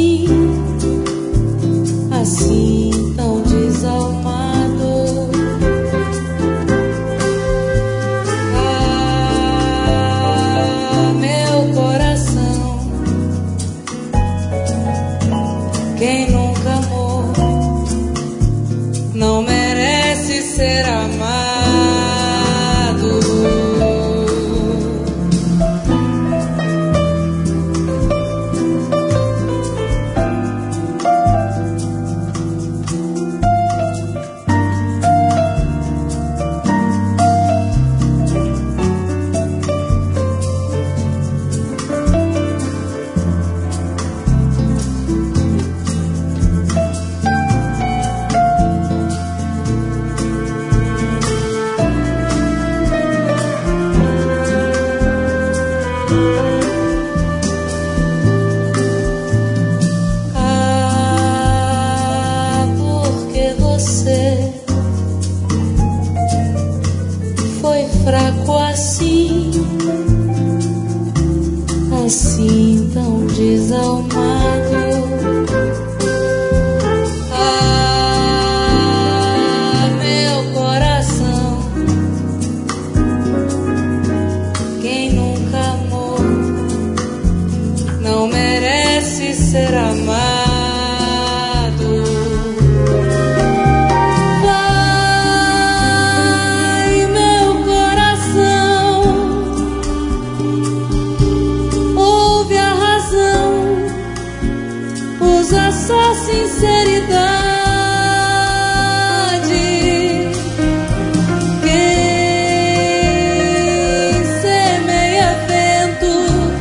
assim, assim tão desalmado. Ah, meu coração, quem nunca amou não merece ser amado. Foi fraco assim, assim tão desalmado. Ah, meu coração, quem nunca amou não merece ser amado. Usa só sinceridade. Quem semeia vento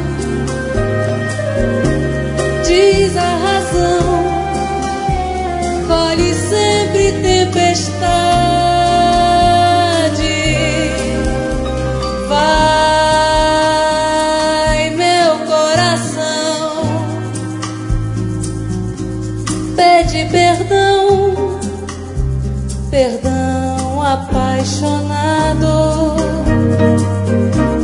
diz a razão, colhe sempre tempestade. Vai, meu coração, pede perdão, perdão apaixonado.